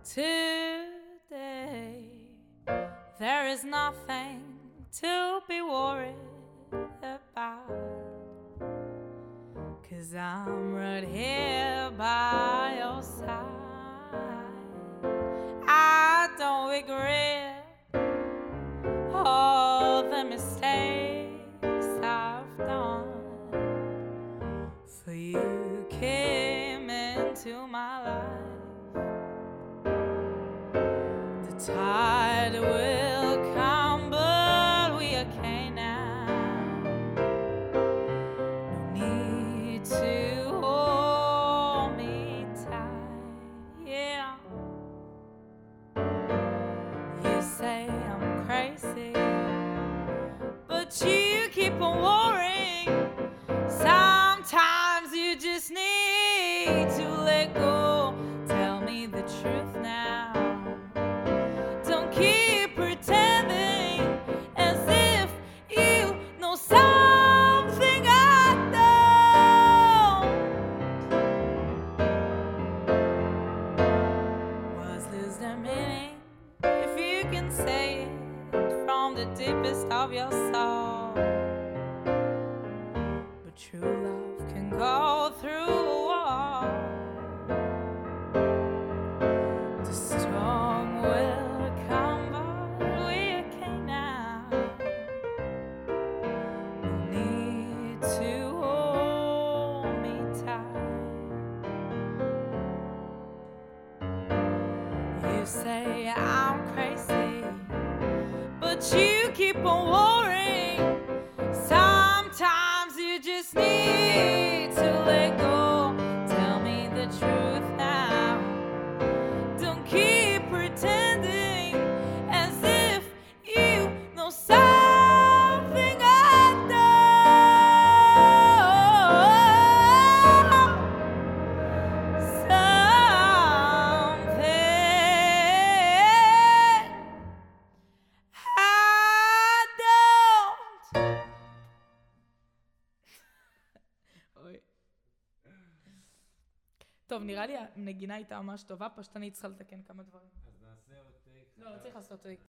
today. There is nothing to be worried about, 'cause I'm right here by your side. I don't regret all the mistakes I've done, for you came into my life. The tide will come, but we are okay now. No need to hold me tight, yeah. You say I'm crazy, but you keep on worrying. Sometimes you just need to let go. Tell me the truth now. Don't keep pretending as if you know something I don't. Was this the meaning? If you can say it from the deepest of your soul. But true love can go through a wall. The storm will come, but we're okay now. No need to hold me tight. You say I'm crazy, but you keep on worrying. Sometimes you just need to let go. Tell me the truth now. Don't keep pretending as if you know something I don't. טוב, נראה לי הנגינה הייתה ממש טובה, פשוט אני צריכה לתקן כמה דברים. אז נעשה עוד טייק. לא, לא צריך לעשות טייק.